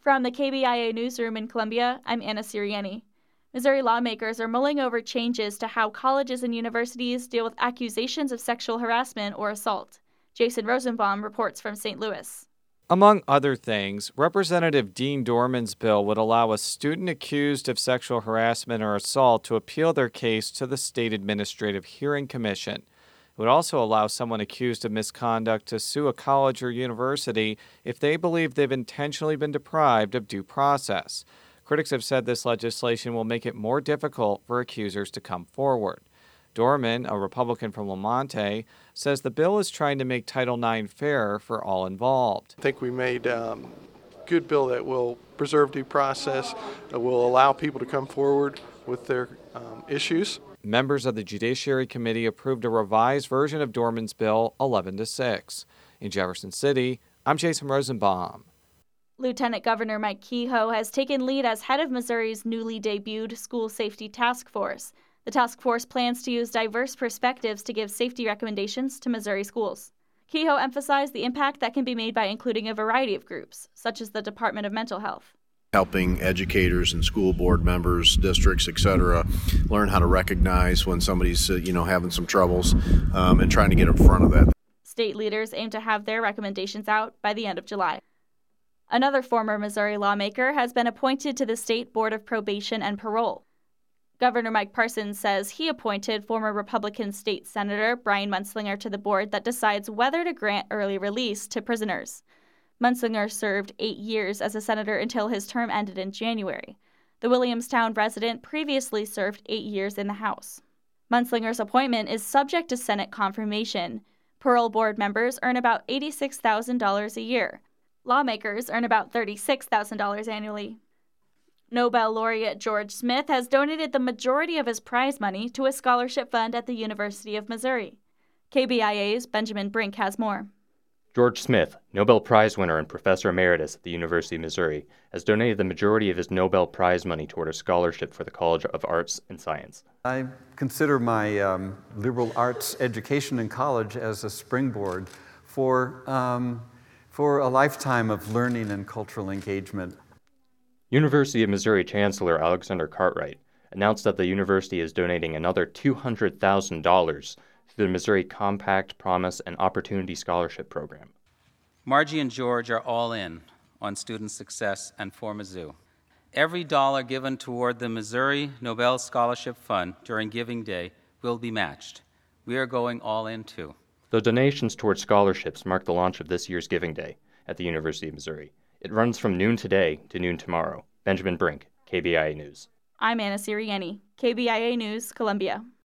From the KBIA newsroom in Columbia, I'm Anna Sirianni. Missouri lawmakers are mulling over changes to how colleges and universities deal with accusations of sexual harassment or assault. Jason Rosenbaum reports from St. Louis. Among other things, Representative Dean Dorman's bill would allow a student accused of sexual harassment or assault to appeal their case to the State Administrative Hearing Commission. It would also allow someone accused of misconduct to sue a college or university if they believe they've intentionally been deprived of due process. Critics have said this legislation will make it more difficult for accusers to come forward. Dorman, a Republican from Lamonte, says the bill is trying to make Title IX fair for all involved. I think we made a good bill that will preserve due process, that will allow people to come forward with their issues. Members of the Judiciary Committee approved a revised version of Dorman's bill 11-6. In Jefferson City, I'm Jason Rosenbaum. Lieutenant Governor Mike Kehoe has taken lead as head of Missouri's newly debuted School Safety Task Force. The task force plans to use diverse perspectives to give safety recommendations to Missouri schools. Kehoe emphasized the impact that can be made by including a variety of groups, such as the Department of Mental Health. Helping educators and school board members, districts, etc., learn how to recognize when somebody's having some troubles and trying to get in front of that. State leaders aim to have their recommendations out by the end of July. Another former Missouri lawmaker has been appointed to the State Board of Probation and Parole. Governor Mike Parson says he appointed former Republican State Senator Brian Munsinger to the board that decides whether to grant early release to prisoners. Munsinger served 8 years as a senator until his term ended in January. The Williamstown resident previously served 8 years in the House. Munsinger's appointment is subject to Senate confirmation. Parole board members earn about $86,000 a year. Lawmakers earn about $36,000 annually. Nobel laureate George Smith has donated the majority of his prize money to a scholarship fund at the University of Missouri. KBIA's Benjamin Brink has more. George Smith, Nobel Prize winner and professor emeritus at the University of Missouri, has donated the majority of his Nobel Prize money toward a scholarship for the College of Arts and Science. I consider my liberal arts education in college as a springboard for a lifetime of learning and cultural engagement. University of Missouri Chancellor Alexander Cartwright announced that the university is donating another $200,000 to the Missouri Compact, Promise, and Opportunity Scholarship Program. Margie and George are all in on student success and for Mizzou. Every dollar given toward the Missouri Nobel Scholarship Fund during Giving Day will be matched. We are going all in too. The donations toward scholarships mark the launch of this year's Giving Day at the University of Missouri. It runs from noon today to noon tomorrow. Benjamin Brink, KBIA News. I'm Anna Sirianni, KBIA News, Columbia.